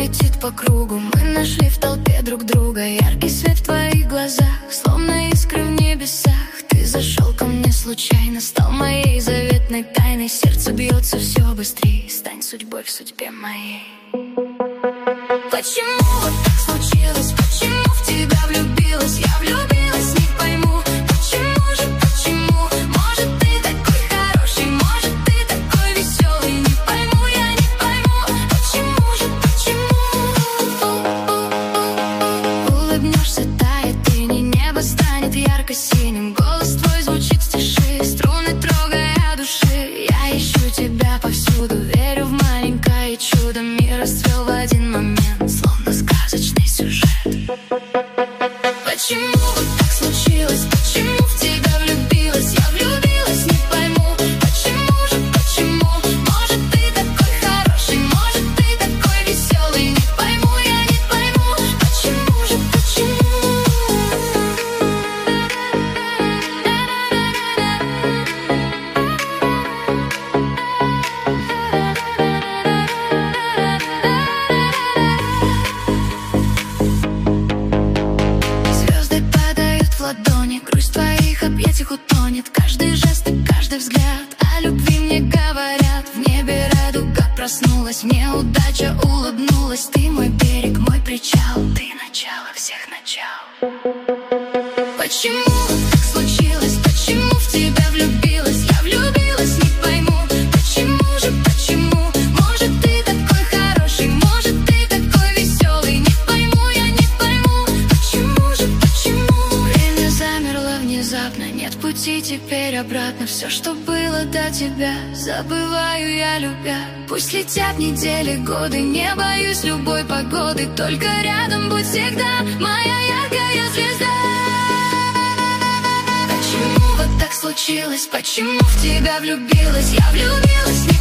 летит по кругу. Мы нашли в толпе друг друга. Яркий свет в твоих глазах, словно искры в небесах. Ты зашел ко мне случайно, стал моей заветной тайной. Сердце бьется все быстрее, стань судьбой в судьбе моей. Почему вот так случилось? Почему в тебя влюбилась? Я влюбилась, не пойму. Почему же, почему? Может, ты такой хороший, может, ты такой веселый. Не пойму, я не пойму. Почему же, почему? Улыбнешься, тает тень, и небо станет ярко-синим. Голос твой звучит в тиши, струны трогая души. Я ищу тебя повсюду, верю в маленькое чудо. Мир расцвел в один момент, словно сказочный сюжет. Почему вот так случилось? Почему в тебя влюбилась? Я влюбилась, не пойму. Почему же, почему? Может, ты такой хороший, может, ты такой веселый. Не пойму, я не пойму. Почему же, почему? Звезды падают в ладони, грусть в твоих объятиях утонет. Каждый жест и каждый взгляд о любви мне говорят. В небе радуга проснулась, мне удача улыбнулась. Ты мой берег, мой причал, ты начало всех начал. Почему так случилось? Почему в тебя влюбилась? Я влюбилась, не пойму. Почему же, почему? Может, ты такой хороший, может, ты такой веселый. Не пойму, я не пойму. Почему же, почему? Время замерло внезапно, нет пути теперь обратно. Все, что было до тебя, забываю я, любя. Пусть летят недели, годы, не боюсь любой погоды. Только рядом будь всегда, моя яркая звезда. Почему вот так случилось? Почему в тебя влюбилась? Я влюбилась,